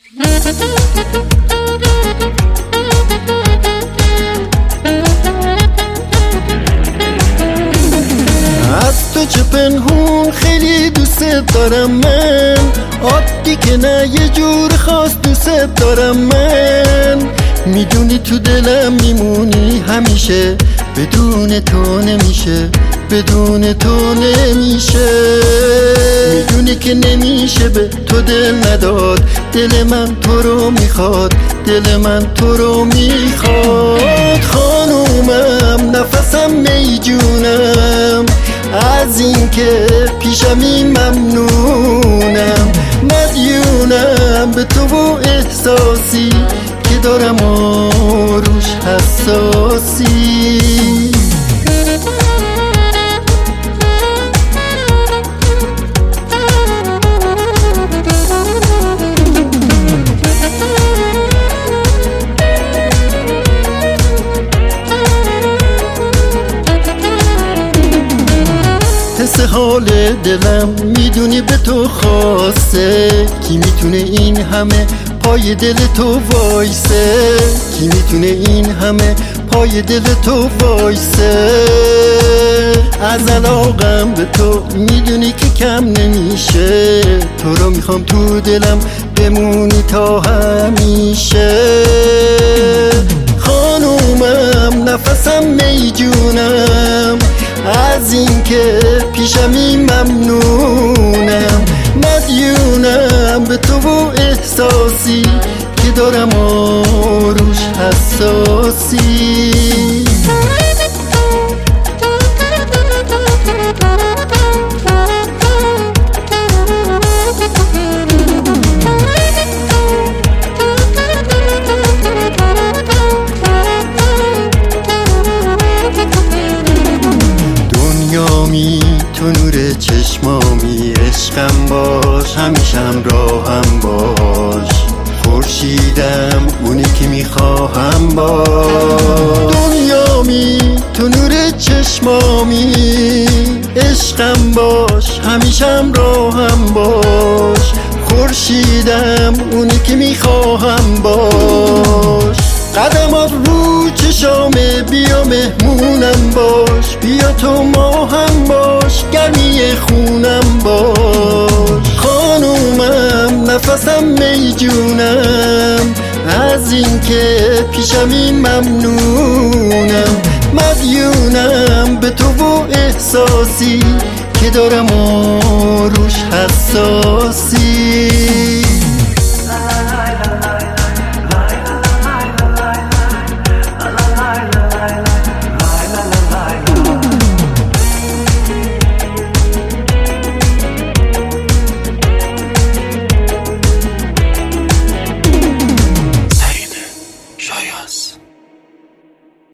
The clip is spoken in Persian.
از تو چه پنهون خیلی دوست دارم من، عادی که نه یه جور خاص دوست دارم من. میدونی تو دلم میمونی همیشه، بدون تو نمیشه، بدون تو نمیشه. میدونی که نمیشه به تو دل نداد، دل من تو رو میخواد، دل من تو رو میخواد. خانومم نفسم میجونم، از این که پیشمی ممنونم. مدیونم به تو و احساسی که دارم روش حساسی. حس حال دلم میدونی به تو خاصه، کی میتونه این همه پای دل تو وایسه، کی میتونه این همه پای دل تو وایسه. از علاقم به تو میدونی که کم نمیشه، تو رو میخوام تو دلم بمونی تا همیشه. خانومم نفسم میجونم، از این که پیشمی ممنونم. مدیونم به تو و احساسی که دارم روش حساسی. دنیامی تو نور چشمامی، عشقم باش همیشم راهم باش. خورشیدم اونی که میخواهم باش. دنیامی تو نور چشمامی، عشقم باش همیشم راهم باش. خورشیدم اونی که میخواهم باش. قدمات رو چشامه، بیا مهمونم باش، بیا تو ماهم باش، گرمی خونم باش. خانومم نفسم میجونم، از این که پیشمی ممنونم. مدیونم به تو و احساسی که دارم روش حساسی.